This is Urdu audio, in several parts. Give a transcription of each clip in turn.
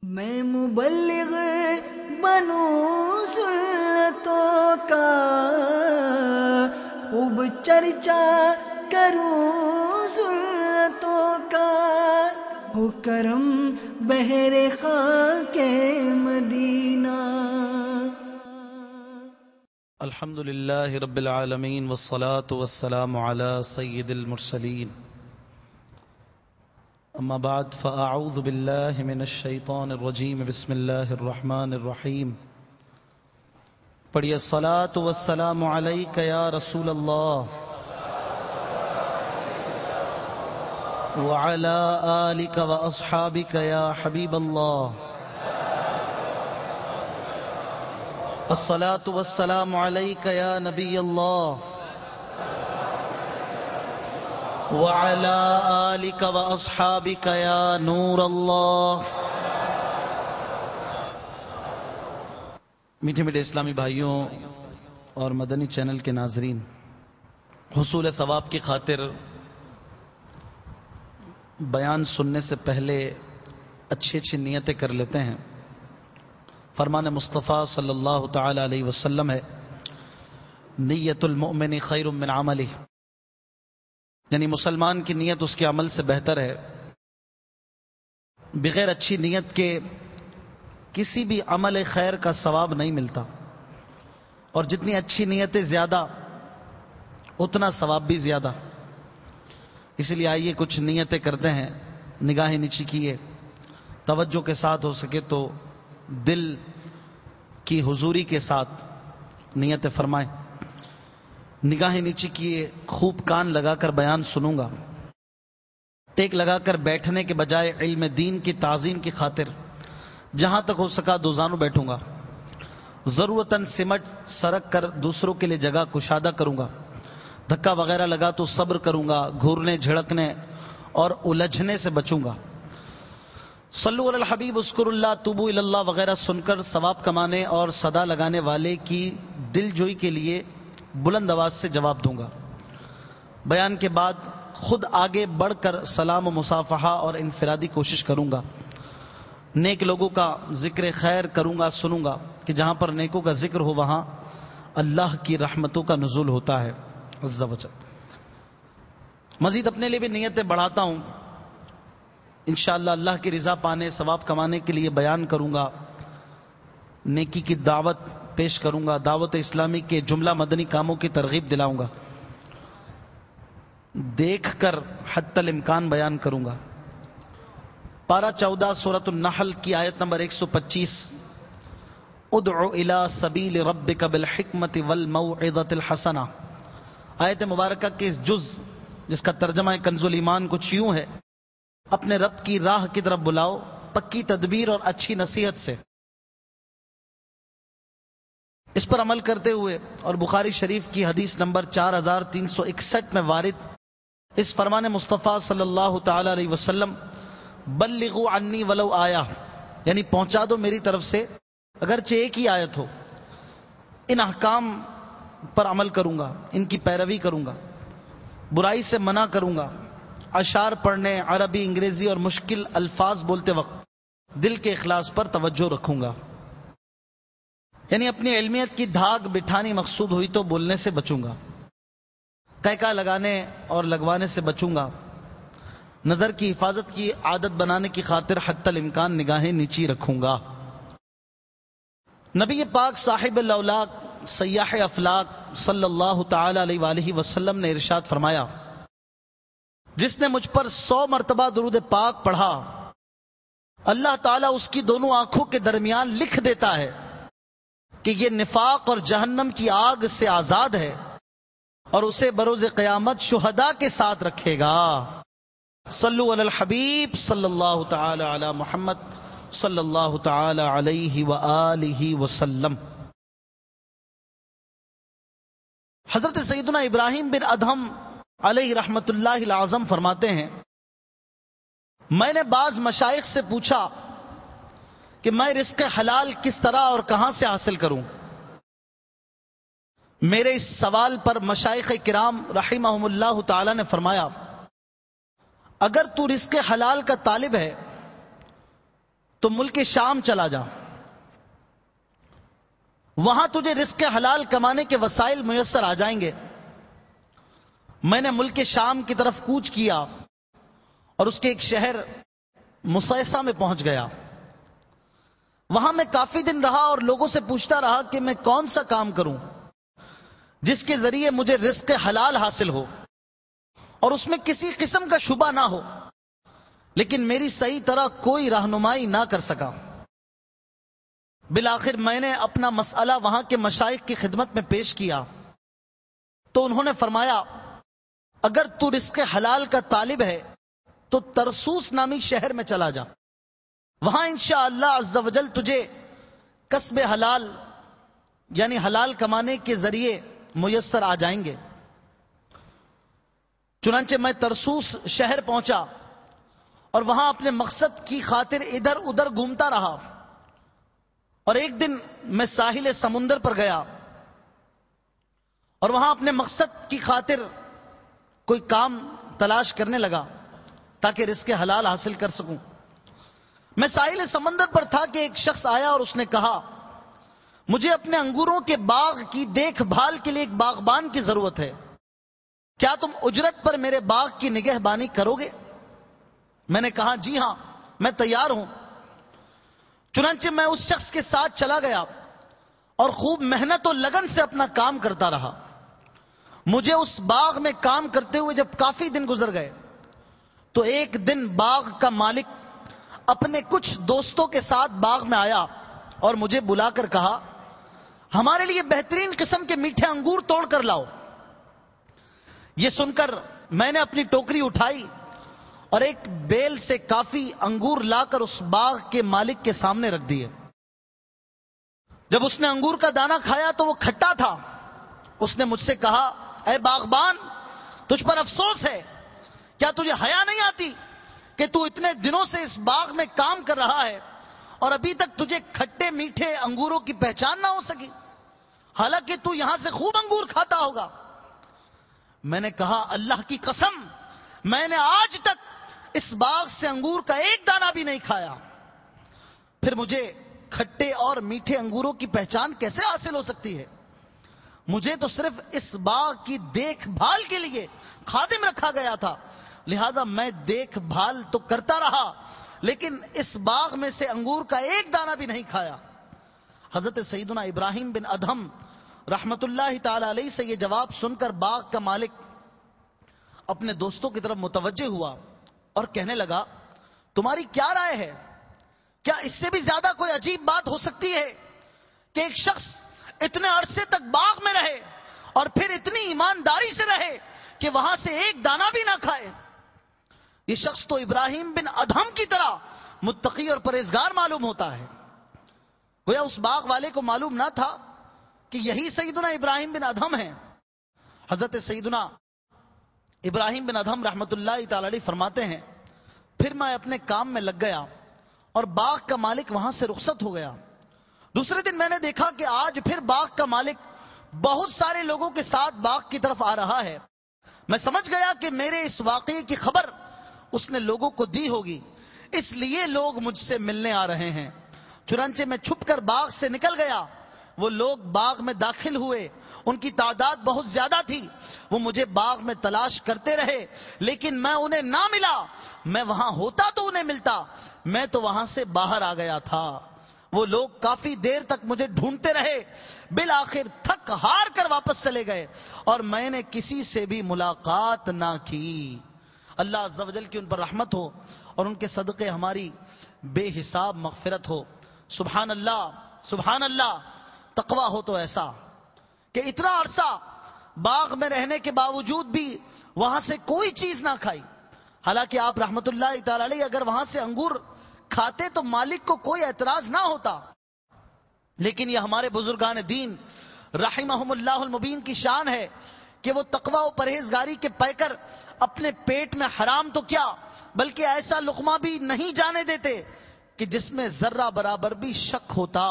میں مبلغ بنوں سنتوں کا، خوب چرچا کروں سنتوں کا، ہو کرم بہر خاک مدینہ۔ الحمد للہ رب العالمین والصلاة والسلام علی سید المرسلین، اما بعد فاعوذ باللہ من الشیطان الرجیم، بسم اللہ الرحمن الرحیم۔ پڑھیے الصلاة والسلام علیک یا رسول اللہ وعلی آلک واصحابک یا حبیب اللہ۔ الصلاة والسلام علیک یا نبی اللہ وعلی آلک واصحابک یا نور اللہ۔ میٹھے میٹھے اسلامی بھائیوں اور مدنی چینل کے ناظرین، حصول ثواب کی خاطر بیان سننے سے پہلے اچھی اچھی نیتیں کر لیتے ہیں۔ فرمان مصطفیٰ صلی اللہ تعالی علیہ وسلم ہے، نیت المؤمن خیر من عملہ، یعنی مسلمان کی نیت اس کے عمل سے بہتر ہے۔ بغیر اچھی نیت کے کسی بھی عمل خیر کا ثواب نہیں ملتا، اور جتنی اچھی نیتیں زیادہ اتنا ثواب بھی زیادہ۔ اسی لیے آئیے کچھ نیتیں کرتے ہیں، نگاہیں نیچی کیے، توجہ کے ساتھ ہو سکے تو دل کی حضوری کے ساتھ نیت فرمائیں۔ نگاہیں نیچی کیے، خوب کان لگا کر بیان سنوں گا۔ ٹیک لگا کر بیٹھنے کے بجائے علم دین کی تعظیم کی خاطر جہاں تک ہو سکا دو زانوں بیٹھوں گا۔ ضرورتاً سمٹ سرک کر دوسروں کے لیے جگہ کشادہ کروں گا۔ دھکا وغیرہ لگا تو صبر کروں گا، گھورنے جھڑکنے اور الجھنے سے بچوں گا۔ صلو علی الحبیب اذکر اللہ توبو الی اللہ وغیرہ سن کر ثواب کمانے اور صدا لگانے والے کی دل جوئی کے لیے بلند آواز سے جواب دوں گا۔ بیان کے بعد خود آگے بڑھ کر سلام و مصافحہ اور انفرادی کوشش کروں گا۔ نیک لوگوں کا ذکر خیر کروں گا، سنوں گا کہ جہاں پر نیکوں کا ذکر ہو وہاں اللہ کی رحمتوں کا نزول ہوتا ہے عز و جل۔ مزید اپنے لیے بھی نیتیں بڑھاتا ہوں، انشاءاللہ اللہ کی رضا پانے، ثواب کمانے کے لیے بیان کروں گا، نیکی کی دعوت پیش کروں گا، دعوت اسلامی کے جملہ مدنی کاموں کی ترغیب دلاؤں گا، دیکھ کر حتی الامکان بیان کروں گا۔ پارہ 14 سورۃ النحل کی آیت نمبر 125، ادعو الی سبیل ربک بالحکمت والموعظۃ الحسنہ، آیت مبارکہ کے اس جز جس کا ترجمہ کنز الایمان کچھ یوں ہے، اپنے رب کی راہ کی طرف بلاؤ پکی تدبیر اور اچھی نصیحت سے۔ اس پر عمل کرتے ہوئے اور بخاری شریف کی حدیث نمبر 4361 میں وارد اس فرمان مصطفیٰ صلی اللہ تعالی علیہ وسلم، بلغوا عنی ولو آیا، یعنی پہنچا دو میری طرف سے اگرچہ ایک ہی آیت ہو۔ ان احکام پر عمل کروں گا، ان کی پیروی کروں گا، برائی سے منع کروں گا، اشعار پڑھنے، عربی، انگریزی اور مشکل الفاظ بولتے وقت دل کے اخلاص پر توجہ رکھوں گا، یعنی اپنی علمیت کی دھاگ بٹھانی مقصود ہوئی تو بولنے سے بچوں گا، قہقہ لگانے اور لگوانے سے بچوں گا، نظر کی حفاظت کی عادت بنانے کی خاطر حتی الامکان نگاہیں نیچی رکھوں گا۔ نبی پاک صاحب الاولاق سیاح افلاق صلی اللہ تعالی علیہ وآلہ وسلم نے ارشاد فرمایا، جس نے مجھ پر 100 مرتبہ درود پاک پڑھا، اللہ تعالیٰ اس کی دونوں آنکھوں کے درمیان لکھ دیتا ہے کہ یہ نفاق اور جہنم کی آگ سے آزاد ہے، اور اسے بروز قیامت شہداء کے ساتھ رکھے گا۔ صلو علی الحبیب صلی اللہ تعالی علی محمد صلی اللہ تعالی علیہ وآلہ وسلم۔ حضرت سیدنا ابراہیم بن ادہم علیہ رحمت اللہ العظم فرماتے ہیں، میں نے بعض مشائخ سے پوچھا کہ میں رزق حلال کس طرح اور کہاں سے حاصل کروں؟ میرے اس سوال پر مشائخ کرام رحمہم اللہ تعالی نے فرمایا، اگر تو رزق حلال کا طالب ہے تو ملک شام چلا جا، وہاں تجھے رزق حلال کمانے کے وسائل میسر آ جائیں گے۔ میں نے ملک شام کی طرف کوچ کیا اور اس کے ایک شہر مسیسہ میں پہنچ گیا۔ وہاں میں کافی دن رہا اور لوگوں سے پوچھتا رہا کہ میں کون سا کام کروں جس کے ذریعے مجھے رزق حلال حاصل ہو اور اس میں کسی قسم کا شبہ نہ ہو، لیکن میری صحیح طرح کوئی رہنمائی نہ کر سکا۔ بالآخر میں نے اپنا مسئلہ وہاں کے مشائخ کی خدمت میں پیش کیا تو انہوں نے فرمایا اگر تو رزق حلال کا طالب ہے تو ترسوس نامی شہر میں چلا جا، وہاں انشاءاللہ عز و جل تجھے کسب حلال یعنی حلال کمانے کے ذریعے میسر آ جائیں گے۔ چنانچہ میں ترسوس شہر پہنچا اور وہاں اپنے مقصد کی خاطر ادھر ادھر گھومتا رہا، اور ایک دن میں ساحل سمندر پر گیا اور وہاں اپنے مقصد کی خاطر کوئی کام تلاش کرنے لگا تاکہ رزق حلال حاصل کر سکوں۔ میں ساحل سمندر پر تھا کہ ایک شخص آیا اور اس نے کہا مجھے اپنے انگوروں کے باغ کی دیکھ بھال کے لیے ایک باغبان کی ضرورت ہے، کیا تم اجرت پر میرے باغ کی نگہبانی کرو گے؟ میں نے کہا جی ہاں، میں تیار ہوں۔ چنانچہ میں اس شخص کے ساتھ چلا گیا اور خوب محنت و لگن سے اپنا کام کرتا رہا۔ مجھے اس باغ میں کام کرتے ہوئے جب کافی دن گزر گئے تو ایک دن باغ کا مالک اپنے کچھ دوستوں کے ساتھ باغ میں آیا اور مجھے بلا کر کہا ہمارے لیے بہترین قسم کے میٹھے انگور توڑ کر لاؤ۔ یہ سن کر میں نے اپنی ٹوکری اٹھائی اور ایک بیل سے کافی انگور لا کر اس باغ کے مالک کے سامنے رکھ دیے۔ جب اس نے انگور کا دانہ کھایا تو وہ کھٹا تھا۔ اس نے مجھ سے کہا اے باغبان، تجھ پر افسوس ہے، کیا تجھے حیا نہیں آتی کہ تو اتنے دنوں سے اس باغ میں کام کر رہا ہے اور ابھی تک تجھے کھٹے میٹھے انگوروں کی پہچان نہ ہو سکی، حالانکہ تو یہاں سے خوب انگور کھاتا ہوگا۔ میں نے کہا اللہ کی قسم، میں نے آج تک اس باغ سے انگور کا ایک دانہ بھی نہیں کھایا، پھر مجھے کھٹے اور میٹھے انگوروں کی پہچان کیسے حاصل ہو سکتی ہے؟ مجھے تو صرف اس باغ کی دیکھ بھال کے لیے خادم رکھا گیا تھا، لہذا میں دیکھ بھال تو کرتا رہا لیکن اس باغ میں سے انگور کا ایک دانہ بھی نہیں کھایا۔ حضرت سیدنا ابراہیم بن ادہم رحمت اللہ تعالی علیہ سے یہ جواب سن کر باغ کا مالک اپنے دوستوں کی طرف متوجہ ہوا اور کہنے لگا تمہاری کیا رائے ہے؟ کیا اس سے بھی زیادہ کوئی عجیب بات ہو سکتی ہے کہ ایک شخص اتنے عرصے تک باغ میں رہے اور پھر اتنی ایمانداری سے رہے کہ وہاں سے ایک دانہ بھی نہ کھائے؟ یہ شخص تو ابراہیم بن ادہم کی طرح متقی اور پرہیزگار معلوم ہوتا ہے۔ گویا اس باغ والے کو معلوم نہ تھا کہ یہی سیدنا ابراہیم بن ادہم ہیں۔ حضرت سیدنا ابراہیم بن ادہم رحمت اللہ تعالی علیہ فرماتے ہیں پھر میں اپنے کام میں لگ گیا اور باغ کا مالک وہاں سے رخصت ہو گیا۔ دوسرے دن میں نے دیکھا کہ آج پھر باغ کا مالک بہت سارے لوگوں کے ساتھ باغ کی طرف آ رہا ہے۔ میں سمجھ گیا کہ میرے اس واقعے کی خبر اس نے لوگوں کو دی ہوگی، اس لیے لوگ مجھ سے ملنے آ رہے ہیں۔ چنانچہ میں چھپ کر باغ سے نکل گیا۔ وہ لوگ باغ میں داخل ہوئے، ان کی تعداد بہت زیادہ تھی، وہ مجھے باغ میں تلاش کرتے رہے لیکن میں انہیں نہ ملا۔ میں وہاں ہوتا تو انہیں ملتا، میں تو وہاں سے باہر آ گیا تھا۔ وہ لوگ کافی دیر تک مجھے ڈھونڈتے رہے، بالآخر تھک ہار کر واپس چلے گئے اور میں نے کسی سے بھی ملاقات نہ کی۔ اللہ عز و جل کی ان پر رحمت ہو اور ان کے صدقے ہماری بے حساب مغفرت ہو۔ سبحان اللہ، سبحان اللہ۔ تقویٰ ہو تو ایسا کہ اتنا عرصہ باغ میں رہنے کے باوجود بھی وہاں سے کوئی چیز نہ کھائی، حالانکہ آپ رحمت اللہ تعالی علیہ اگر وہاں سے انگور کھاتے تو مالک کو کوئی اعتراض نہ ہوتا، لیکن یہ ہمارے بزرگان دین رحمہم اللہ المبین کی شان ہے کہ وہ تقویٰ و پرہیزگاری کے پیکر اپنے پیٹ میں حرام تو کیا بلکہ ایسا لقمہ بھی نہیں جانے دیتے کہ جس میں ذرہ برابر بھی شک ہوتا۔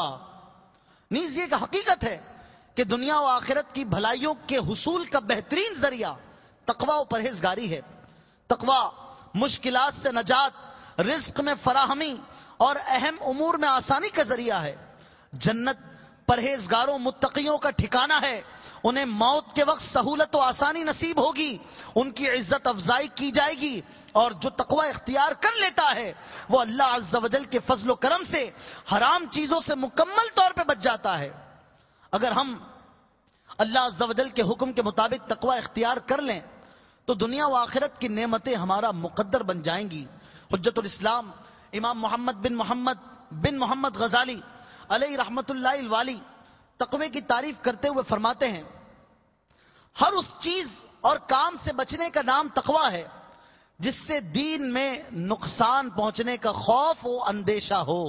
نیز یہ کہ حقیقت ہے کہ دنیا و آخرت کی بھلائیوں کے حصول کا بہترین ذریعہ تقویٰ و پرہیزگاری ہے۔ تقویٰ مشکلات سے نجات، رزق میں فراہمی اور اہم امور میں آسانی کا ذریعہ ہے۔ جنت پرہیزگاروں متقیوں کا ٹھکانہ ہے، انہیں موت کے وقت سہولت و آسانی نصیب ہوگی، ان کی عزت افزائی کی جائے گی، اور جو تقوی اختیار کر لیتا ہے وہ اللہ عز و جل کے فضل و کرم سے حرام چیزوں سے مکمل طور پہ بچ جاتا ہے۔ اگر ہم اللہ عز و جل کے حکم کے مطابق تقوی اختیار کر لیں تو دنیا و آخرت کی نعمتیں ہمارا مقدر بن جائیں گی۔ حجت الاسلام امام محمد بن محمد غزالی علیہ رحمت اللہ الوالی تقوی کی تعریف کرتے ہوئے فرماتے ہیں، ہر اس چیز اور کام سے بچنے کا نام تقوی ہے جس سے دین میں نقصان پہنچنے کا خوف و اندیشہ ہو۔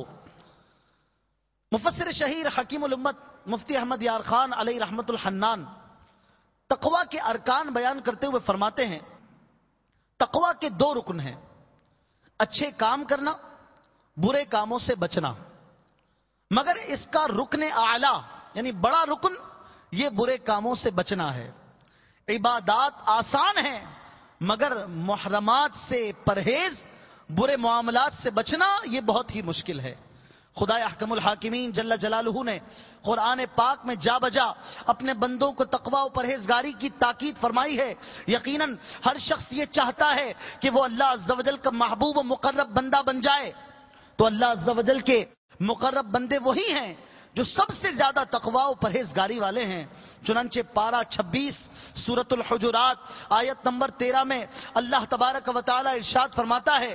مفسر شہیر حکیم الامت مفتی احمد یار خان علیہ رحمت الحنان تقوی کے ارکان بیان کرتے ہوئے فرماتے ہیں، تقوی کے 2 رکن ہیں، اچھے کام کرنا، برے کاموں سے بچنا، مگر اس کا رکن اعلیٰ یعنی بڑا رکن یہ برے کاموں سے بچنا ہے۔ عبادات آسان ہیں مگر محرمات سے پرہیز، برے معاملات سے بچنا یہ بہت ہی مشکل ہے۔ خدا احکم الحاکمین جل جلالہ نے قرآن پاک میں جا بجا اپنے بندوں کو تقوی و پرہیزگاری کی تاکید فرمائی ہے۔ یقیناً ہر شخص یہ چاہتا ہے کہ وہ اللہ عز و جل کا محبوب و مقرب بندہ بن جائے، تو اللہ عز و جل کے مقرب بندے وہی ہیں جو سب سے زیادہ تقوی و پرہیزگاری والے ہیں۔ چنانچہ پارہ 26 سورۃ الحجرات آیت نمبر 13 میں اللہ تبارک و تعالی ارشاد فرماتا ہے،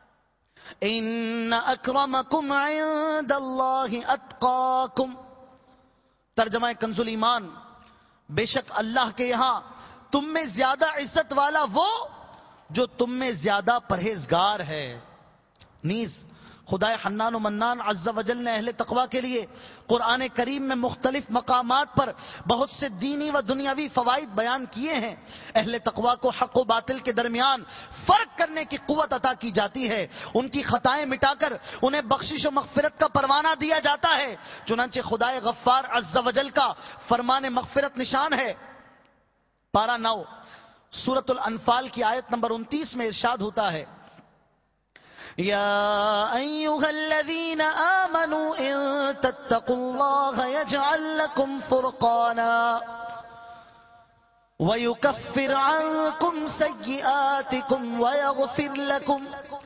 ان اکرمکم عند اللہ اتقاکم، ترجمہ کنز الایمان، بے شک اللہ کے یہاں تم میں زیادہ عزت والا وہ جو تم میں زیادہ پرہیزگار ہے۔ نیز خدا حنان و منان عز و جل نے اہل تقوی کے لیے قرآن کریم میں مختلف مقامات پر بہت سے دینی و دنیاوی فوائد بیان کیے ہیں۔ اہل تقوی کو حق و باطل کے درمیان فرق کرنے کی قوت عطا کی جاتی ہے، ان کی خطائیں مٹا کر انہیں بخشش و مغفرت کا پروانہ دیا جاتا ہے۔ چنانچہ خدا غفار عز و جل کا فرمان مغفرت نشان ہے۔ پارہ 9 سورۃ الانفال کی آیت نمبر 29 میں ارشاد ہوتا ہے، یا ایھا الذین آمنوا ان تتقوا اللہ یجعل لکم فرقانا ویکفر عنکم سیئاتکم ویغفر لکم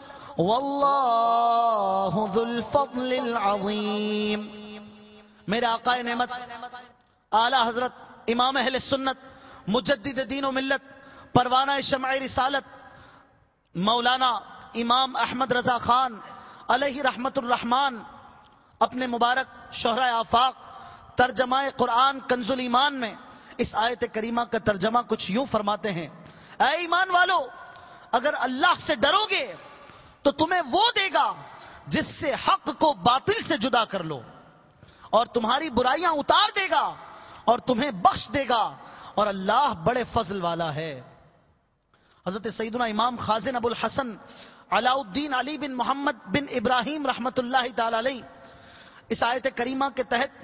واللہ ذو الفضل العظیم۔ میرے آقا نعمت اعلی حضرت امام اہل سنت مجدد دین و ملت پروانہ شمع رسالت مولانا امام احمد رضا خان علیہ رحمت الرحمان اپنے مبارک شہرہ آفاق ترجمہ قرآن کنز الایمان میں اس آیت کریمہ کا ترجمہ کچھ یوں فرماتے ہیں، اے ایمان والو، اگر اللہ سے ڈرو گے تو تمہیں وہ دے گا جس سے حق کو باطل سے جدا کر لو، اور تمہاری برائیاں اتار دے گا اور تمہیں بخش دے گا، اور اللہ بڑے فضل والا ہے۔ حضرت سیدنا امام خازن ابو الحسن علاء الدین علی بن محمد بن ابراہیم رحمت اللہ تعالی علیہ اس آیت کریمہ کے تحت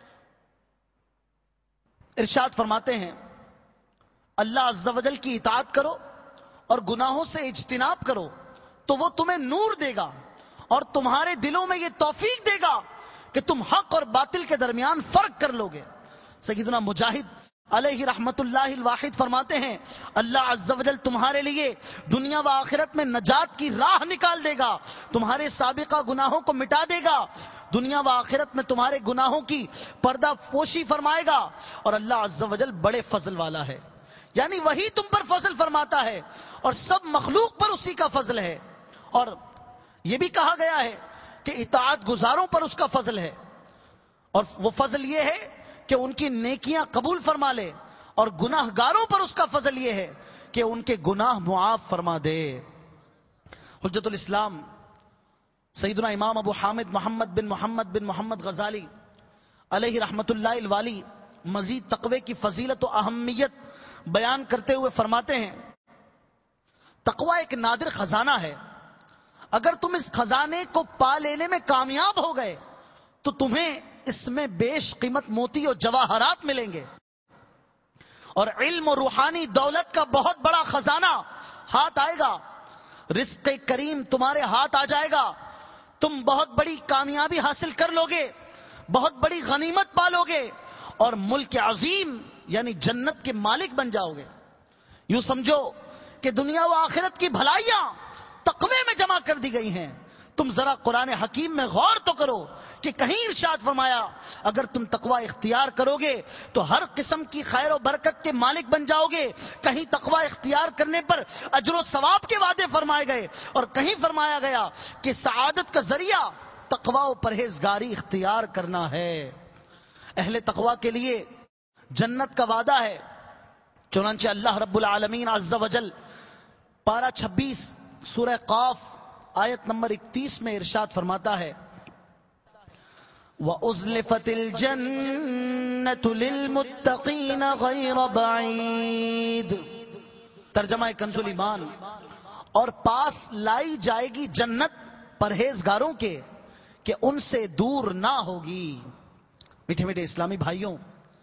ارشاد فرماتے ہیں، اللہ عز و جل کی اطاعت کرو اور گناہوں سے اجتناب کرو تو وہ تمہیں نور دے گا اور تمہارے دلوں میں یہ توفیق دے گا کہ تم حق اور باطل کے درمیان فرق کر لو گے۔ سیدنا مجاہد علیہ رحمت اللہ الواحد فرماتے ہیں، اللہ عز و جل تمہارے لیے دنیا و آخرت میں نجات کی راہ نکال دے گا، تمہارے سابقہ گناہوں کو مٹا دے گا، دنیا و آخرت میں تمہارے گناہوں کی پردہ پوشی فرمائے گا، اور اللہ عز و جل بڑے فضل والا ہے۔ یعنی وہی تم پر فضل فرماتا ہے اور سب مخلوق پر اسی کا فضل ہے۔ اور یہ بھی کہا گیا ہے کہ اطاعت گزاروں پر اس کا فضل ہے، اور وہ فضل یہ ہے کہ ان کی نیکیاں قبول فرما لے، اور گناہ گاروں پر اس کا فضل یہ ہے کہ ان کے گناہ معاف فرما دے۔ حجت الاسلام سیدنا امام ابو حامد محمد بن محمد غزالی علیہ رحمت اللہ الوالی مزید تقوی کی فضیلت و اہمیت بیان کرتے ہوئے فرماتے ہیں، تقوی ایک نادر خزانہ ہے، اگر تم اس خزانے کو پا لینے میں کامیاب ہو گئے تو تمہیں اس میں بیش قیمت موتی اور جواہرات ملیں گے، اور علم اور روحانی دولت کا بہت بڑا خزانہ ہاتھ آئے گا۔ رزق کریم تمہارے ہاتھ آ جائے گا، تم بہت بڑی کامیابی حاصل کر لو گے، بہت بڑی غنیمت پالو گے، اور ملک عظیم یعنی جنت کے مالک بن جاؤ گے۔ یوں سمجھو کہ دنیا و آخرت کی بھلائیاں تقوی میں جمع کر دی گئی ہیں۔ تم ذرا قرآن حکیم میں غور تو کرو کہ کہیں ارشاد فرمایا اگر تم تقوی اختیار کرو گے تو ہر قسم کی خیر و برکت کے مالک بن جاؤ گے، کہیں تقوی اختیار کرنے پر اجر و ثواب کے وعدے فرمائے گئے، اور کہیں فرمایا گیا کہ سعادت کا ذریعہ تقوی و پرہیزگاری اختیار کرنا ہے۔ اہل تقوی کے لیے جنت کا وعدہ ہے۔ چنانچہ اللہ رب العالمین عز وجل پارہ 26 سورہ قاف آیت نمبر 31 میں ارشاد فرماتا ہے وَأُزْلِفَتِ الْجَنَّةُ لِلْمُتَّقِينَ غَيْرَ بَعِيدٍ۔ ترجمہ کنز ایمان، اور پاس لائی جائے گی جنت پرہیزگاروں کے کہ ان سے دور نہ ہوگی۔ میٹھے میٹھے اسلامی بھائیوں،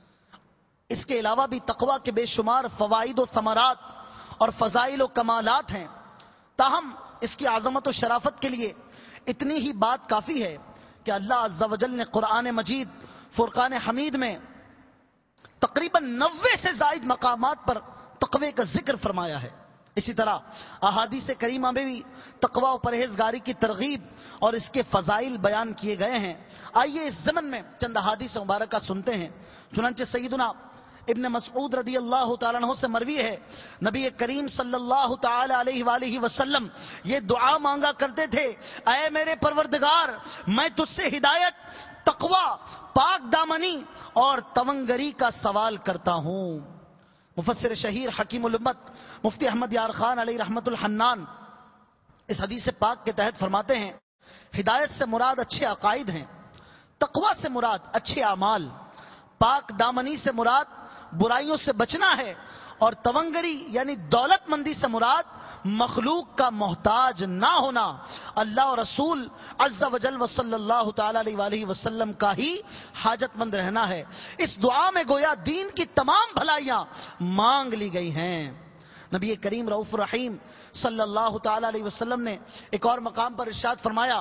اس کے علاوہ بھی تقوی کے بے شمار فوائد و ثمرات اور فضائل و کمالات ہیں، تاہم اس کی عظمت و شرافت کے لیے اتنی ہی بات کافی ہے کہ اللہ عز و جل نے قرآن مجید فرقان حمید میں تقریباً 90 سے زائد مقامات پر تقوی کا ذکر فرمایا ہے۔ اسی طرح احادیث کریمہ میں بھی تقوی و پرہیزگاری کی ترغیب اور اس کے فضائل بیان کیے گئے ہیں۔ آئیے اس ضمن میں چند احادیث مبارکہ سنتے ہیں۔ چنانچہ سیدنا ابن مسعود رضی اللہ تعالیٰ عنہ سے مروی ہے، نبی کریم صلی اللہ تعالی علیہ وآلہ وسلم یہ دعا مانگا کرتے تھے، اے میرے پروردگار میں تجھ سے ہدایت، تقوی، پاک دامنی اور تونگری کا سوال کرتا ہوں۔ مفسر شہیر حکیم الامت مفتی احمد یار خان علیہ رحمت الحنان اس حدیث پاک کے تحت فرماتے ہیں ہدایت سے مراد اچھے عقائد ہیں، تقوی سے مراد اچھے اعمال، پاک دامنی سے مراد برائیوں سے بچنا ہے، اور تونگری یعنی دولت مندی سے مراد مخلوق کا محتاج نہ ہونا، اللہ اور رسول عز و جل و صلی اللہ تعالی علیہ وآلہ وسلم کا ہی حاجت مند رہنا ہے۔ اس دعا میں گویا دین کی تمام بھلائیاں مانگ لی گئی ہیں۔ نبی کریم رؤوف الرحیم صلی اللہ تعالی علیہ وسلم نے ایک اور مقام پر ارشاد فرمایا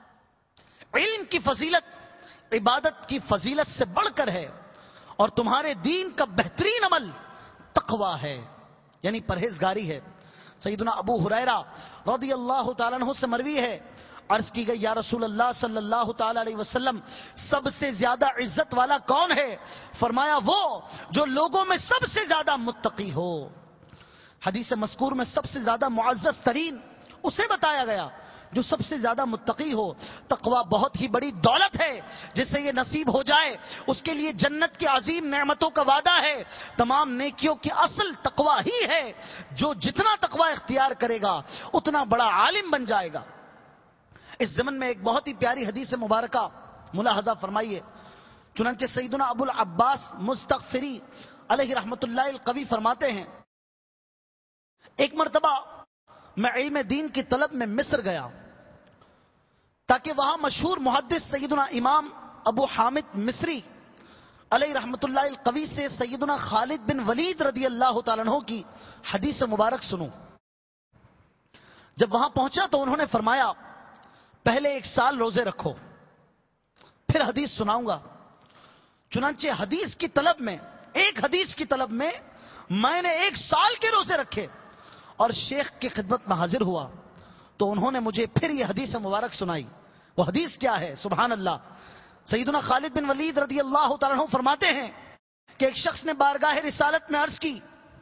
علم کی فضیلت عبادت کی فضیلت سے بڑھ کر ہے، اور تمہارے دین کا بہترین عمل تقوی ہے یعنی پرہیزگاری ہے۔ سیدنا ابو ہریرہ رضی اللہ تعالیٰ عنہ سے مروی ہے، عرض کی گئی یا رسول اللہ صلی اللہ تعالی علیہ وسلم سب سے زیادہ عزت والا کون ہے؟ فرمایا وہ جو لوگوں میں سب سے زیادہ متقی ہو۔ حدیث مذکور میں سب سے زیادہ معزز ترین اسے بتایا گیا جو سب سے زیادہ متقی ہو۔ تقوی بہت ہی بڑی دولت ہے، جسے یہ نصیب ہو جائے اس کے لیے جنت کی عظیم نعمتوں کا وعدہ ہے۔ تمام نیکیوں کی اصل تقوی ہی ہے، جو جتنا تقوی اختیار کرے گا اتنا بڑا عالم بن جائے گا۔ اس ضمن میں ایک بہت ہی پیاری حدیث مبارکہ ملاحظہ فرمائیے۔ چنانچہ سیدنا ابو العباس مستغفری علیہ رحمت اللہ القوی فرماتے ہیں ایک مرتبہ میں علم دین کی طلب میں مصر گیا تاکہ وہاں مشہور محدث سیدنا امام ابو حامد مصری علیہ رحمت اللہ القوی سے سیدنا خالد بن ولید رضی اللہ تعالیٰ عنہ کی حدیث مبارک سنوں۔ جب وہاں پہنچا تو انہوں نے فرمایا پہلے 1 سال روزے رکھو پھر حدیث سناؤں گا۔ چنانچہ حدیث کی طلب میں ایک حدیث کی طلب میں میں نے 1 سال کے روزے رکھے اور شیخ کی خدمت میں حاضر ہوا تو انہوں نے مجھے پھر یہ حدیث مبارک سنائی۔ وہ حدیث کیا ہے؟ سبحان اللہ، سیدنا خالد بن ولید رضی اللہ تعالیٰ عنہ فرماتے ہیں کہ ایک شخص نے بارگاہ رسالت میں عرض کی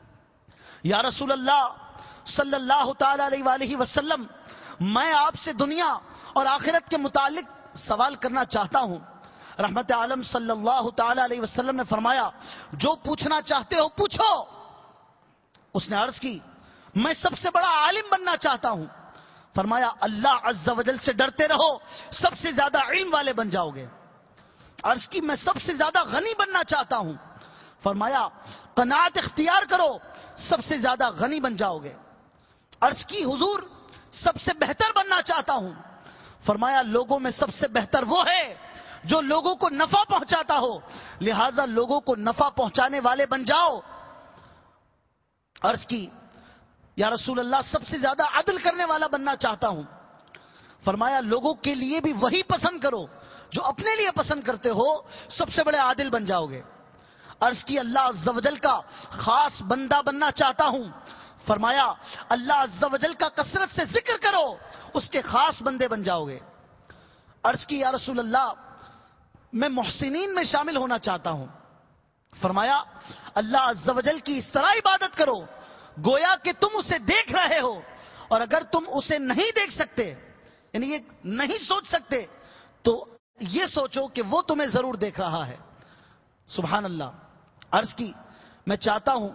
یا رسول اللہ صلی اللہ تعالی علیہ وآلہ وسلم میں آپ سے دنیا اور آخرت کے متعلق سوال کرنا چاہتا ہوں۔ رحمت عالم صلی اللہ تعالی علیہ وسلم نے فرمایا جو پوچھنا چاہتے ہو پوچھو۔ اس نے عرض کی میں سب سے بڑا عالم بننا چاہتا ہوں۔ فرمایا اللہ عز و جل سے ڈرتے رہو، سب سے زیادہ علم والے بن جاؤ گے۔ عرض کی میں سب سے زیادہ غنی بننا چاہتا ہوں۔ فرمایا قناعت اختیار کرو، سب سے زیادہ غنی بن جاؤ گے۔ عرض کی حضور سب سے بہتر بننا چاہتا ہوں۔ فرمایا لوگوں میں سب سے بہتر وہ ہے جو لوگوں کو نفع پہنچاتا ہو، لہذا لوگوں کو نفع پہنچانے والے بن جاؤ۔ عرض کی یا رسول اللہ سب سے زیادہ عدل کرنے والا بننا چاہتا ہوں. فرمایا لوگوں کے لیے بھی وہی پسند کرو جو اپنے لیے پسند کرتے ہو, سب سے بڑے عادل بن جاؤ گے. عرض کی اللہ عز و جل کا خاص بندہ بننا چاہتا ہوں. فرمایا اللہ عز و جل کا کثرت سے ذکر کرو, اس کے خاص بندے بن جاؤ گے. عرض کی یا رسول اللہ میں محسنین میں شامل ہونا چاہتا ہوں. فرمایا اللہ عز و جل کی اس طرح عبادت کرو گویا کہ تم اسے دیکھ رہے ہو, اور اگر تم اسے نہیں دیکھ سکتے, یعنی یہ نہیں سوچ سکتے, تو یہ سوچو کہ وہ تمہیں ضرور دیکھ رہا ہے. سبحان اللہ. عرض کی میں چاہتا ہوں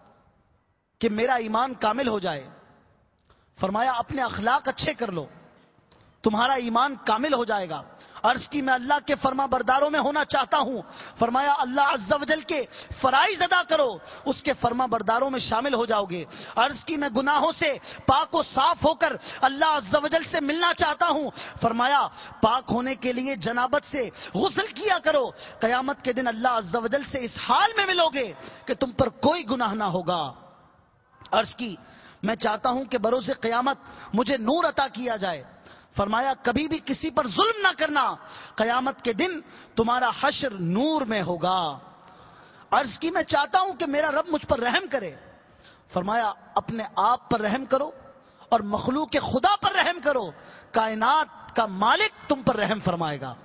کہ میرا ایمان کامل ہو جائے. فرمایا اپنے اخلاق اچھے کر لو, تمہارا ایمان کامل ہو جائے گا. عرض کی میں اللہ کے فرما برداروں میں ہونا چاہتا ہوں. فرمایا اللہ عز و جل کے فرائض ادا کرو, اس کے فرما برداروں میں شامل ہو جاؤ گے. عرض کی میں گناہوں سے پاک و صاف ہو کر اللہ عز و جل سے ملنا چاہتا ہوں. فرمایا پاک ہونے کے لیے جنابت سے غسل کیا کرو, قیامت کے دن اللہ عز و جل سے اس حال میں ملو گے کہ تم پر کوئی گناہ نہ ہوگا. عرض کی میں چاہتا ہوں کہ بروز قیامت مجھے نور عطا کیا جائے. فرمایا کبھی بھی کسی پر ظلم نہ کرنا, قیامت کے دن تمہارا حشر نور میں ہوگا. عرض کی میں چاہتا ہوں کہ میرا رب مجھ پر رحم کرے. فرمایا اپنے آپ پر رحم کرو اور مخلوق خدا پر رحم کرو, کائنات کا مالک تم پر رحم فرمائے گا.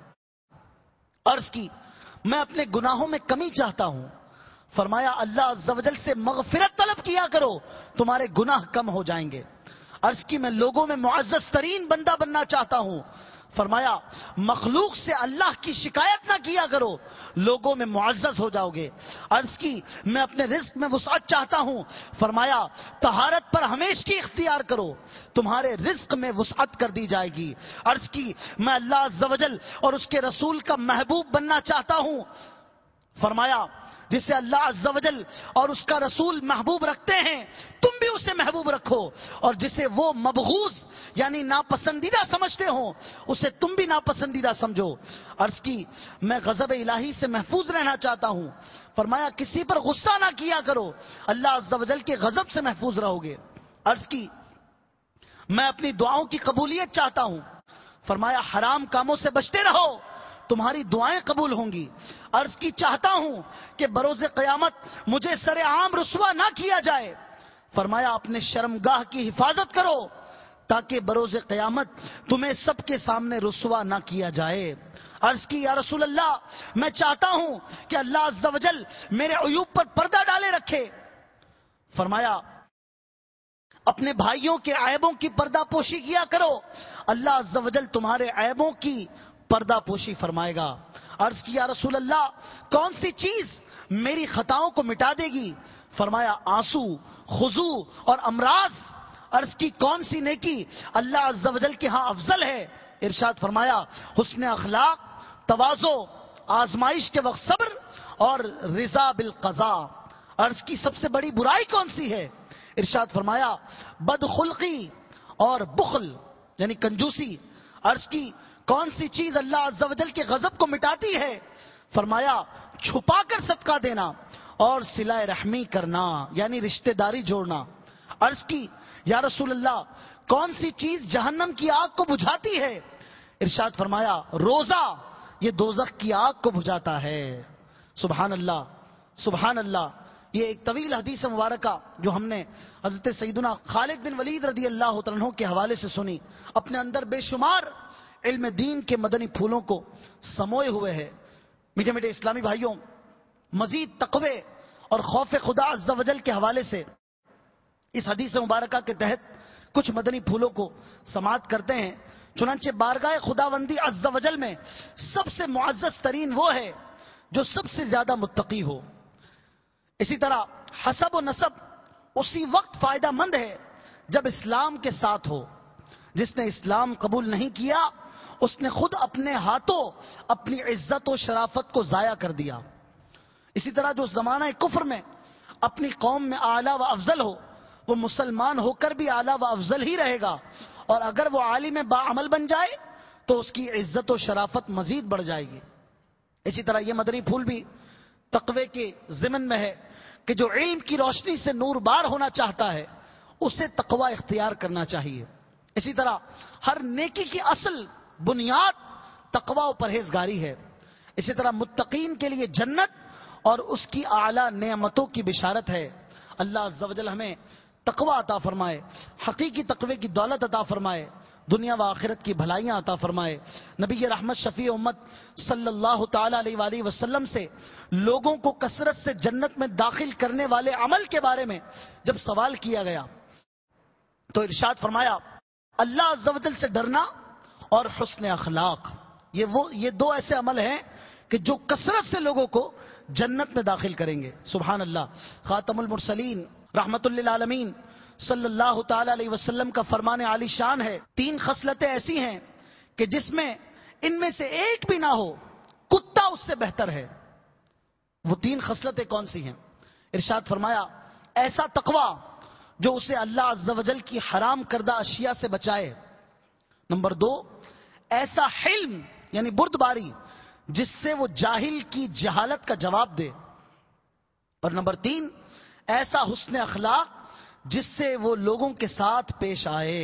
عرض کی میں اپنے گناہوں میں کمی چاہتا ہوں. فرمایا اللہ عز و جل سے مغفرت طلب کیا کرو, تمہارے گناہ کم ہو جائیں گے. عرض کی میں لوگوں میں معزز ترین بندہ بننا چاہتا ہوں. فرمایا مخلوق سے اللہ کی شکایت نہ کیا کرو, لوگوں میں معزز ہو جاؤ گے. عرض کی میں اپنے رزق میں وسعت چاہتا ہوں. فرمایا طہارت پر ہمیشہ اختیار کرو, تمہارے رزق میں وسعت کر دی جائے گی. عرض کی میں اللہ عز و جل اور اس کے رسول کا محبوب بننا چاہتا ہوں. فرمایا جسے اللہ عز و جل اور اس کا رسول محبوب رکھتے ہیں تم بھی اسے محبوب رکھو, اور جسے وہ مبغوض یعنی ناپسندیدہ سمجھتے ہوں اسے تم بھی ناپسندیدہ سمجھو. عرض کی میں غضب الہی سے محفوظ رہنا چاہتا ہوں. فرمایا کسی پر غصہ نہ کیا کرو, اللہ عز و جل کے غضب سے محفوظ رہو گے. عرض کی میں اپنی دعاؤں کی قبولیت چاہتا ہوں. فرمایا حرام کاموں سے بچتے رہو, تمہاری دعائیں قبول ہوں گی. عرض کی چاہتا ہوں کہ بروز قیامت مجھے سر عام رسوا نہ کیا جائے. فرمایا اپنے شرمگاہ کی حفاظت کرو تاکہ بروز قیامت تمہیں سب کے سامنے رسوا نہ کیا جائے. عرض کی یا رسول اللہ میں چاہتا ہوں کہ اللہ عز و جل میرے عیوب پر پردہ ڈالے رکھے. فرمایا اپنے بھائیوں کے عیبوں کی پردہ پوشی کیا کرو, اللہ عز و جل تمہارے عیبوں کی پردہ پوشی فرمائے گا. عرض کی یا رسول اللہ کون سی چیز میری خطاؤں کو مٹا دے گی؟ فرمایا آنسو, خضوع اور امراض. عرض کی کون سی نیکی اللہ عز و جل کے ہاں افضل ہے؟ ارشاد فرمایا حسن اخلاق, تواضع, آزمائش کے وقت صبر اور رضا بالقضاء. عرض کی سب سے بڑی برائی کون سی ہے؟ ارشاد فرمایا بدخلقی اور بخل یعنی کنجوسی. عرض کی کون سی چیز اللہ عز و جل کے غضب کو مٹاتی ہے؟ فرمایا چھپا کر صدقہ دینا اور صلہ رحمی کرنا یعنی رشتہ داری جوڑنا. عرض کی یا رسول اللہ کون سی چیز جہنم کی آگ کو بجھاتی ہے؟ ارشاد فرمایا روزہ, یہ دوزخ کی آگ کو بجھاتا ہے. سبحان اللہ سبحان اللہ. یہ ایک طویل حدیث مبارکہ جو ہم نے حضرت سیدنا خالد بن ولید رضی اللہ تعالیٰ عنہ کے حوالے سے سنی, اپنے اندر بے شمار علم دین کے مدنی پھولوں کو سموئے ہوئے ہے. میٹھے میٹھے اسلامی بھائیوں, مزید تقوی اور خوف خدا عز و جل کے حوالے سے اس حدیث مبارکہ کے تحت کچھ مدنی پھولوں کو سماعت کرتے ہیں. چنانچہ بارگاہ خداوندی عز و جل میں سب سے معزز ترین وہ ہے جو سب سے زیادہ متقی ہو. اسی طرح حسب و نسب اسی وقت فائدہ مند ہے جب اسلام کے ساتھ ہو. جس نے اسلام قبول نہیں کیا اس نے خود اپنے ہاتھوں اپنی عزت و شرافت کو ضائع کر دیا. اسی طرح جو زمانہ کفر میں اپنی قوم میں اعلیٰ و افضل ہو وہ مسلمان ہو کر بھی اعلیٰ و افضل ہی رہے گا, اور اگر وہ عالم باعمل بن جائے تو اس کی عزت و شرافت مزید بڑھ جائے گی. اسی طرح یہ مدنی پھول بھی تقوی کے ضمن میں ہے کہ جو علم کی روشنی سے نور بار ہونا چاہتا ہے اسے تقوی اختیار کرنا چاہیے. اسی طرح ہر نیکی کی اصل بنیاد تقوی و پرہیزگاری ہے. اسی طرح متقین کے لیے جنت اور اس کی اعلیٰ نعمتوں کی بشارت ہے. اللہ عز و جل ہمیں تقوی عطا فرمائے, حقیقی تقوی کی دولت عطا فرمائے, دنیا و آخرت کی بھلائیاں عطا فرمائے. نبی رحمت شفیع امت صلی اللہ تعالی علیہ وآلہ وسلم سے لوگوں کو کثرت سے جنت میں داخل کرنے والے عمل کے بارے میں جب سوال کیا گیا تو ارشاد فرمایا اللہ عز و جل سے ڈرنا اور حسن اخلاق. یہ دو ایسے عمل ہیں کہ جو کثرت سے لوگوں کو جنت میں داخل کریں گے. سبحان اللہ. خاتم المرسلین رحمت للعالمین صلی اللہ تعالی علیہ وسلم کا فرمان عالی شان ہے, 3 خصلتیں ایسی ہیں کہ جس میں ان میں سے ایک بھی نہ ہو کتا اس سے بہتر ہے. وہ 3 خصلتیں کون سی ہیں؟ ارشاد فرمایا ایسا تقوی جو اسے اللہ عز و جل کی حرام کردہ اشیاء سے بچائے. نمبر 2 ایسا حلم یعنی بردباری جس سے وہ جاہل کی جہالت کا جواب دے. اور نمبر 3 ایسا حسن اخلاق جس سے وہ لوگوں کے ساتھ پیش آئے.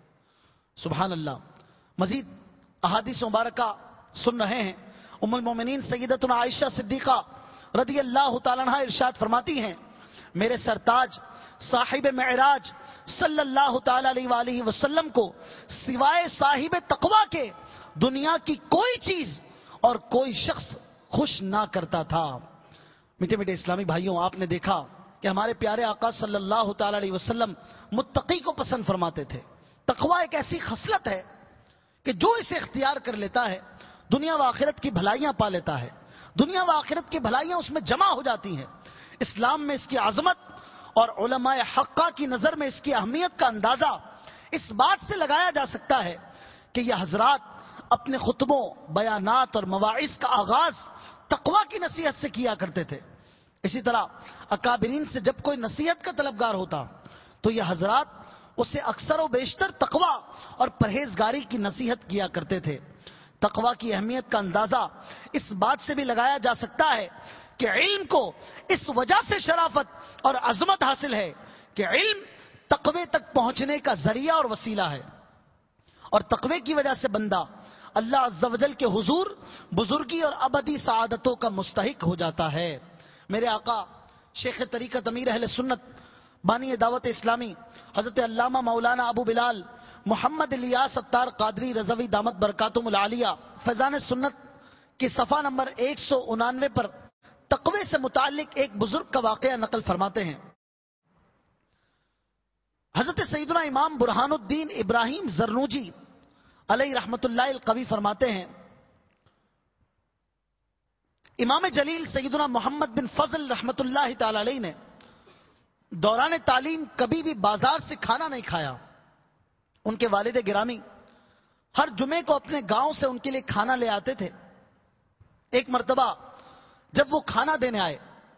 سبحان اللہ. مزید احادیث مبارکہ سن رہے ہیں. ام المومنین سیدتنا عائشہ صدیقہ رضی اللہ تعالیٰ عنہا ارشاد فرماتی ہیں میرے سرتاج صاحب معراج صلی اللہ تعالی علیہ وآلہ وسلم کو سوائے صاحب تقوی کے دنیا کی کوئی چیز اور کوئی شخص خوش نہ کرتا تھا. میٹھے میٹھے اسلامی بھائیوں, آپ نے دیکھا کہ ہمارے پیارے آقا صلی اللہ تعالی علیہ وسلم متقی کو پسند فرماتے تھے. تقوی ایک ایسی خصلت ہے کہ جو اسے اختیار کر لیتا ہے دنیا و آخرت کی بھلائیاں پا لیتا ہے. دنیا و آخرت کی بھلائیاں اس میں جمع ہو جاتی ہیں. اسلام میں اس کی عظمت اور علماء حقہ کی نظر میں اس کی اہمیت کا اندازہ اس بات سے لگایا جا سکتا ہے کہ یہ حضرات اپنے خطبوں, بیانات اور مواعظ کا آغاز تقوی کی نصیحت سے کیا کرتے تھے. اسی طرح اکابرین سے جب کوئی نصیحت کا طلبگار ہوتا تو یہ حضرات اسے اکثر و بیشتر تقوی اور پرہیزگاری کی نصیحت کیا کرتے تھے. تقوی کی اہمیت کا اندازہ اس بات سے بھی لگایا جا سکتا ہے کہ علم کو اس وجہ سے شرافت اور عظمت حاصل ہے کہ علم تقوی تک پہنچنے کا ذریعہ اور وسیلہ ہے, اور تقوی کی وجہ سے بندہ اللہ عز و جل کے حضور بزرگی اور ابدی سعادتوں کا مستحق ہو جاتا ہے. میرے آقا شیخ طریقت امیر اہل سنت بانی دعوت اسلامی حضرت علامہ مولانا ابو بلال محمد الیاس اتار قادری رضوی دامت برکاتہم العالیہ فیضان سنت کی صفحہ نمبر 189 پر تقوی سے متعلق ایک بزرگ کا واقعہ نقل فرماتے ہیں. حضرت سیدنا امام برہان الدین ابراہیم زرنوجی علیہ رحمت اللہ القوی فرماتے ہیں امام جلیل سیدنا محمد بن فضل رحمت اللہ تعالی علیہ نے دوران تعلیم کبھی بھی بازار سے کھانا نہیں کھایا. ان کے والد گرامی ہر جمعے کو اپنے گاؤں سے ان کے لیے کھانا لے آتے تھے. ایک مرتبہ جب وہ کھانا دینے آئے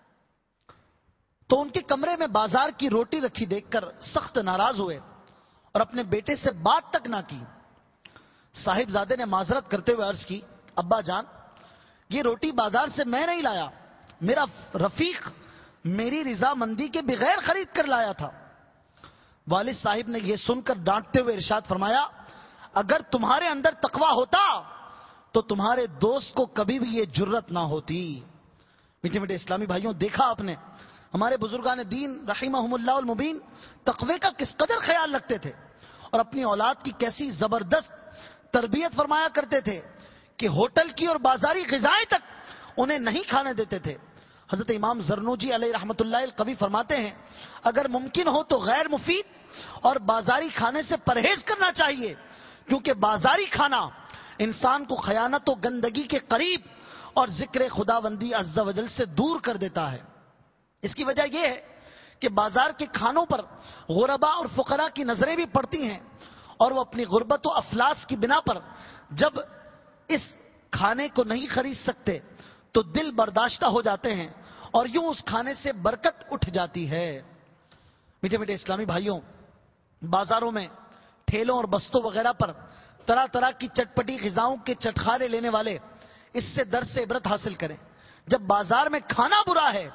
تو ان کے کمرے میں بازار کی روٹی رکھی دیکھ کر سخت ناراض ہوئے اور اپنے بیٹے سے بات تک نہ کی. صاحبزادے نے معذرت کرتے ہوئے عرض کی ابا جان یہ روٹی بازار سے میں نہیں لایا, میرا رفیق میری رضامندی کے بغیر خرید کر لایا تھا. والد صاحب نے یہ سن کر ڈانٹتے ہوئے ارشاد فرمایا اگر تمہارے اندر تقوی ہوتا تو تمہارے دوست کو کبھی بھی یہ جرت نہ ہوتی. میٹھے میٹھے اسلامی بھائیوں, دیکھا آپ نے ہمارے بزرگان دین رحمہم اللہ المبین تقوی کا کس قدر خیال رکھتے تھے اور اپنی اولاد کی کیسی زبردست تربیت فرمایا کرتے تھے کہ ہوٹل کی اور بازاری غذائیں تک انہیں نہیں کھانے دیتے تھے. حضرت امام زرنوجی علیہ رحمت اللہ القوی فرماتے ہیں اگر ممکن ہو تو غیر مفید اور بازاری کھانے سے پرہیز کرنا چاہیے, کیونکہ بازاری کھانا انسان کو خیانت و گندگی کے قریب اور ذکر خداوندی عز و جل سے دور کر دیتا ہے. اس کی وجہ یہ ہے کہ بازار کے کھانوں پر غربا اور فقراء کی نظریں بھی پڑتی ہیں اور وہ اپنی غربت و افلاس کی بنا پر جب اس کھانے کو نہیں خرید سکتے تو دل برداشتہ ہو جاتے ہیں اور یوں اس کھانے سے برکت اٹھ جاتی ہے. میٹھے میٹھے اسلامی بھائیوں, بازاروں میں ٹھیلوں اور بستوں وغیرہ پر طرح طرح کی چٹپٹی غذاؤں کے چٹخارے لینے والے اس سے درس سے عبرت حاصل کریں. جب بازار میں کھانا برا ہے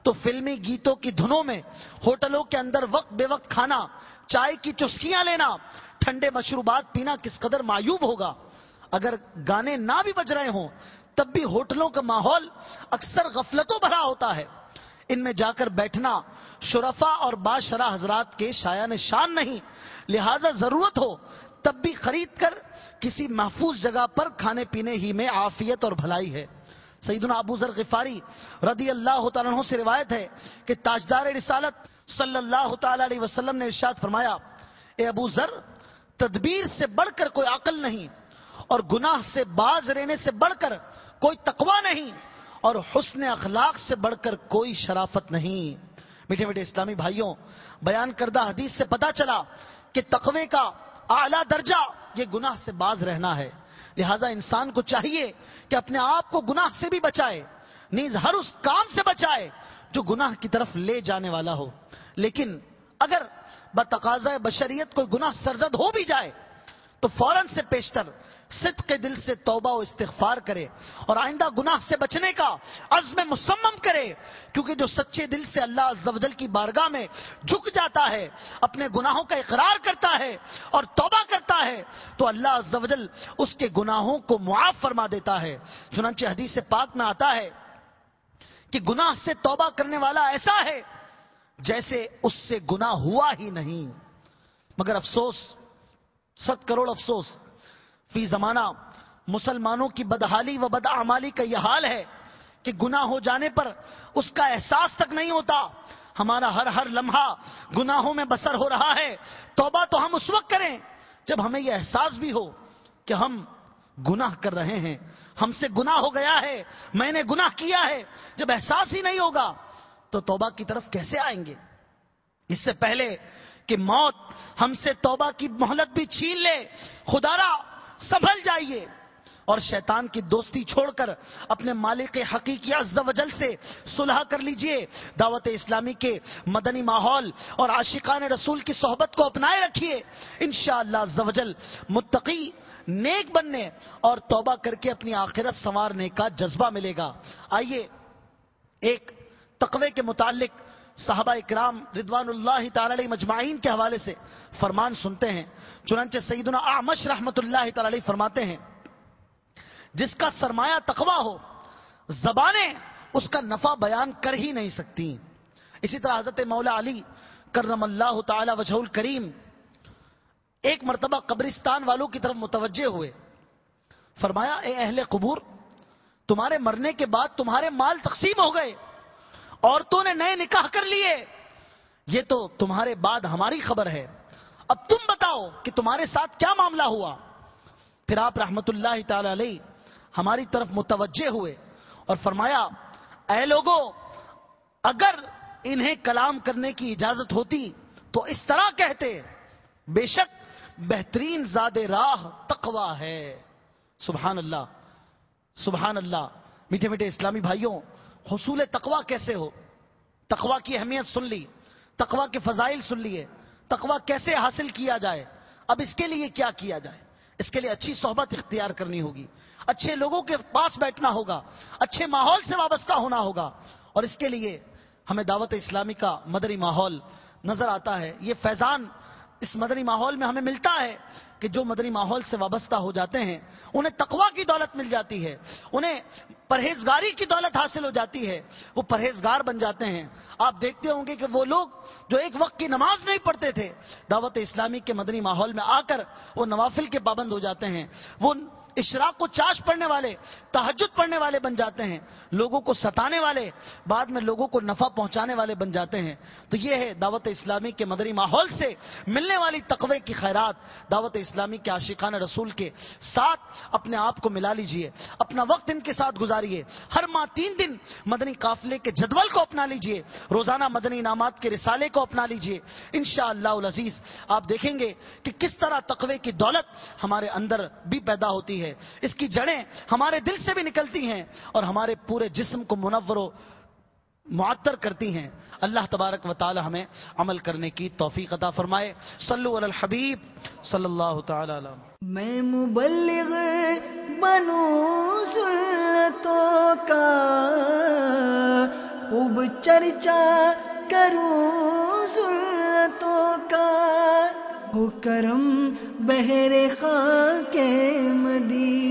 تو فلمی گیتوں کی دھنوں میں ہوٹلوں کے اندر وقت بے وقت کھانا، چائے کی چسکیاں لینا، ٹھنڈے مشروبات پینا کس قدر معیوب ہوگا۔ اگر گانے نہ بھی بج رہے ہوں تب بھی ہوٹلوں کا ماحول اکثر غفلتوں بھرا ہوتا ہے۔ ان میں جا کر بیٹھنا شرفا اور باشرح حضرات کے شایان شان نہیں، لہذا ضرورت ہو تب بھی خرید کر کسی محفوظ جگہ پر کھانے پینے ہی میں عافیت اور بھلائی ہے۔ سیدنا ابو ذر غفاری رضی اللہ تعالیٰ عنہ سے روایت ہے کہ تاجدار رسالت صلی اللہ تعالی علیہ وسلم نے ارشاد فرمایا، اے ابو ذر، تدبیر سے بڑھ کر کوئی عقل نہیں، اور گناہ سے باز رہنے سے بڑھ کر کوئی تقوی نہیں، اور حسن اخلاق سے بڑھ کر کوئی شرافت نہیں۔ میٹھے میٹھے اسلامی بھائیوں، بیان کردہ حدیث سے پتا چلا کہ تقوی کا اعلیٰ درجہ یہ گناہ سے باز رہنا ہے۔ لہذا انسان کو چاہیے کہ اپنے آپ کو گناہ سے بھی بچائے، نیز ہر اس کام سے بچائے جو گناہ کی طرف لے جانے والا ہو۔ لیکن اگر بتقاضۂ بشریت کوئی گناہ سرزد ہو بھی جائے تو فوراً سے پیشتر صدق دل سے توبہ و استغفار کرے اور آئندہ گناہ سے بچنے کا عزم مصمم کرے، کیونکہ جو سچے دل سے اللہ عز و جل کی بارگاہ میں جھک جاتا ہے، اپنے گناہوں کا اقرار کرتا ہے اور توبہ کرتا ہے، تو اللہ عز و جل اس کے گناہوں کو معاف فرما دیتا ہے۔ چنانچہ حدیث پاک میں آتا ہے کہ گناہ سے توبہ کرنے والا ایسا ہے جیسے اس سے گناہ ہوا ہی نہیں۔ مگر افسوس، 100 کروڑ افسوس، فی زمانہ مسلمانوں کی بدحالی و بدعمالی کا یہ حال ہے کہ گناہ ہو جانے پر اس کا احساس تک نہیں ہوتا۔ ہمارا ہر لمحہ گناہوں میں بسر ہو رہا ہے۔ توبہ تو ہم اس وقت کریں جب ہمیں یہ احساس بھی ہو کہ ہم گناہ کر رہے ہیں، ہم سے گناہ ہو گیا ہے، میں نے گناہ کیا ہے۔ جب احساس ہی نہیں ہوگا تو توبہ کی طرف کیسے آئیں گے؟ اس سے پہلے کہ موت ہم سے توبہ کی مہلت بھی چھین لے، خدارا سنبھل جائیے اور شیطان کی دوستی چھوڑ کر اپنے مالک حقیقی عز و جل سے صلح کر لیجئے۔ دعوت اسلامی کے مدنی ماحول اور عاشقان رسول کی صحبت کو اپنائے رکھیے، انشاءاللہ عز و جل متقی، نیک بننے اور توبہ کر کے اپنی آخرت سنوارنے کا جذبہ ملے گا۔ آئیے ایک تقوی کے متعلق صحابہ اکرام رضوان اللہ تعالی علیہ مجمعین کے حوالے سے فرمان سنتے ہیں۔ چنانچہ سیدنا اعمش رحمت اللہ تعالی علیہ فرماتے ہیں، جس کا سرمایہ تقوی ہو، زبانیں اس کا نفع بیان کر ہی نہیں سکتی۔ اسی طرح حضرت مولا علی کرم اللہ تعالی وجہہ الکریم ایک مرتبہ قبرستان والوں کی طرف متوجہ ہوئے، فرمایا، اے اہل قبور، تمہارے مرنے کے بعد تمہارے مال تقسیم ہو گئے، عورتوں نے نئے نکاح کر لیے، یہ تو تمہارے بعد ہماری خبر ہے، اب تم بتاؤ کہ تمہارے ساتھ کیا معاملہ ہوا۔ پھر آپ رحمت اللہ تعالی علیہ ہماری طرف متوجہ ہوئے اور فرمایا، اے لوگو، اگر انہیں کلام کرنے کی اجازت ہوتی تو اس طرح کہتے، بے شک بہترین زاد راہ تقوی ہے۔ سبحان اللہ، سبحان اللہ۔ میٹھے میٹھے اسلامی بھائیوں، حصول تقوی کیسے ہو؟ تقوی کی اہمیت سن لی، تقوی کے فضائل سن لیے، تقوی کیسے حاصل کیا جائے۔ اب اس کے لیے کیا کیا جائے؟ اس کے لیے اچھی صحبت اختیار کرنی ہوگی، اچھے لوگوں کے پاس بیٹھنا ہوگا، اچھے ماحول سے وابستہ ہونا ہوگا، اور اس کے لیے ہمیں دعوت اسلامی کا مدنی ماحول نظر آتا ہے۔ یہ فیضان اس مدنی ماحول میں ہمیں ملتا ہے کہ جو مدنی ماحول سے وابستہ ہو جاتے ہیں انہیں تقوی کی دولت مل جاتی ہے، انہیں پرہیزگاری کی دولت حاصل ہو جاتی ہے، وہ پرہیزگار بن جاتے ہیں۔ آپ دیکھتے ہوں گے کہ وہ لوگ جو ایک وقت کی نماز نہیں پڑھتے تھے، دعوت اسلامی کے مدنی ماحول میں آ کر وہ نوافل کے پابند ہو جاتے ہیں، وہ اشراق کو چاش پڑھنے والے، تہجد پڑھنے والے بن جاتے ہیں، لوگوں کو ستانے والے بعد میں لوگوں کو نفع پہنچانے والے بن جاتے ہیں۔ تو یہ ہے دعوت اسلامی کے مدنی ماحول سے ملنے والی تقوی کی خیرات۔ دعوت اسلامی کے عاشقان رسول کے ساتھ اپنے آپ کو ملا لیجئے، اپنا وقت ان کے ساتھ گزاریے، ہر ماہ 3 دن مدنی قافلے کے جدول کو اپنا لیجئے، روزانہ مدنی انعامات کے رسالے کو اپنا لیجئے۔ انشاءاللہ العزیز آپ دیکھیں گے کہ کس طرح تقوی کی دولت ہمارے اندر بھی پیدا ہوتی ہے، اس کی جڑیں ہمارے دل سے بھی نکلتی ہیں اور ہمارے پورے جسم کو منور و معطر کرتی ہیں۔ اللہ تبارک و تعالی ہمیں عمل کرنے کی توفیق عطا فرمائے۔ صلو علی الحبیب صلی اللہ تعالی علیہ۔ میں مبلغ بنوں سنتوں کا خوب چرچا کروں سنتوں کا، ہو کرم بہر خاک مدینہ